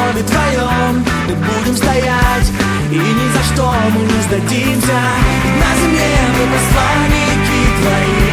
слове твоем мы будем стоять, и ни за что мы не сдадимся. На земле мы посланники твои,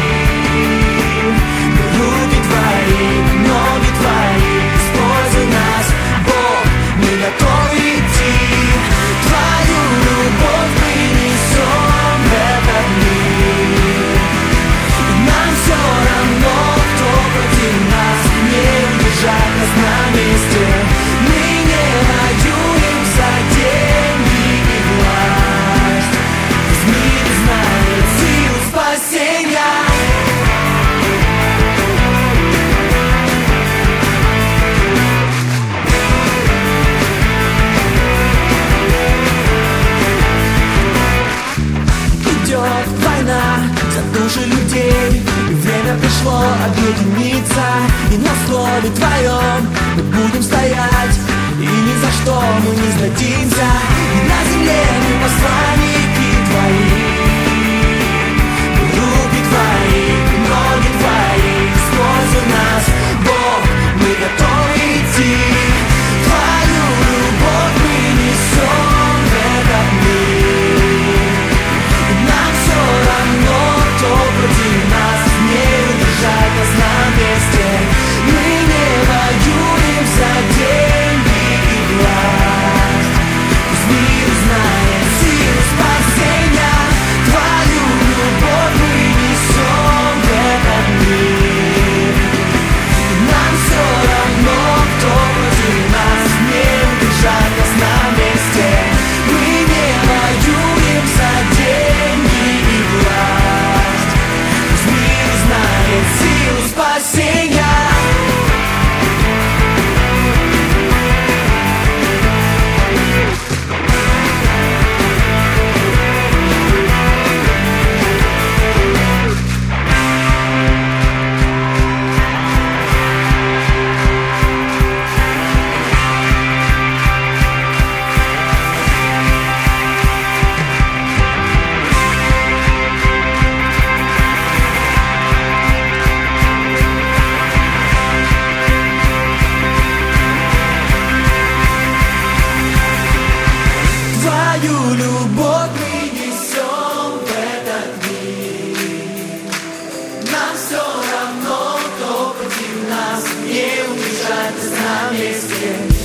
руки твои, ноги твои, используй нас, Бог, мы готовы идти. Твою любовь мы несем в этот мир, и нам все равно, кто против нас, не удержать нас на месте. Мы не воюем за деньги и власть, весь мир знает силу спасения. Идет война за души людей, и время пришло объединиться. И на слове твоем мы будем стоять, и ни за что мы не сдадимся. И на земле мы посланники твои, руки твои, ноги твои, используй нас, Бог, мы готовы идти. Твою любовь мы несем в этот мир, и нам все равно, кто против нас, не удержать нас на месте. Мы не воюем за деньги и власть, пусть мир знает силу спасения. Твою любовь мы несем в этот мир, и нам все равно, кто против нас, не удержать нас на месте. Мы не воюем за деньги и власть, пусть мир знает силу спасения. Твою любовь мы несем в этот мир, нам все равно, кто против нас, не удержать нас на месте.